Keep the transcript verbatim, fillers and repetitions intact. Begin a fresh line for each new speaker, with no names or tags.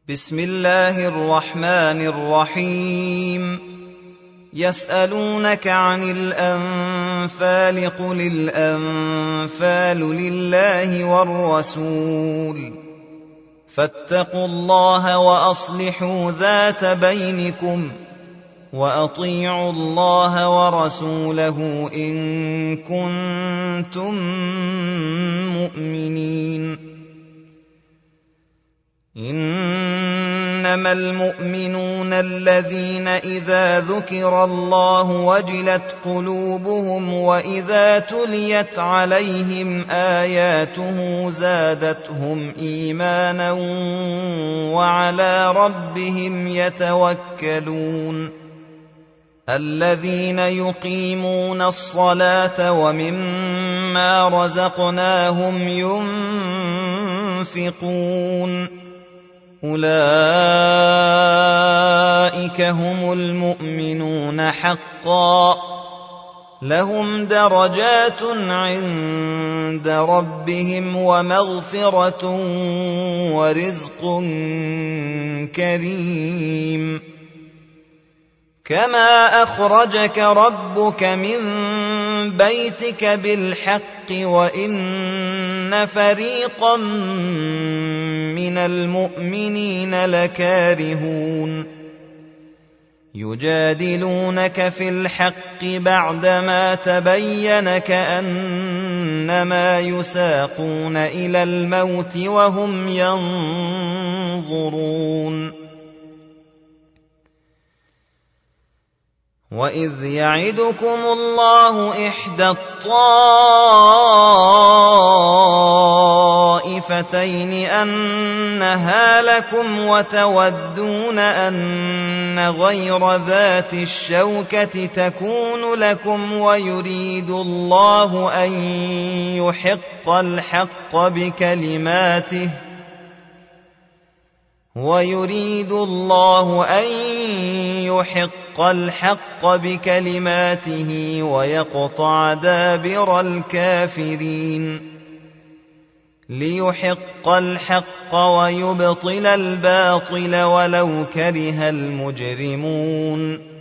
بسم الله الرحمن الرحيم يسألونك عن الأنفال قل الأنفال لله والرسول فاتقوا الله وأصلحوا ذات بينكم وأطيعوا الله ورسوله إن كنتم مؤمنين إنما المؤمنون الذين إذا ذكر الله وجلت قلوبهم وإذا تليت عليهم آياته زادتهم إيمانا وعلى ربهم يتوكلون الذين يقيمون الصلاة ومما رزقناهم ينفقون أولئك هم المؤمنون حقا لهم درجات عند ربهم ومغفرة ورزق كريم كما أخرجك ربك من بيتك بالحق وإن فريقا من المؤمنين لكارهون يجادلونك في الحق بعدما تبين كأنما يساقون إلى الموت وهم ينظرون وإذ يعدكم الله إحدى الطائفتين أنها لكم وتودون أن غير ذات الشوكة تكون لكم ويريد الله أن يحق الحق بكلماته ويريد الله أن يحق الحق بكلماته ويقطع دابر الكافرين ليحق الحق ويبطل الباطل ولو كره المجرمون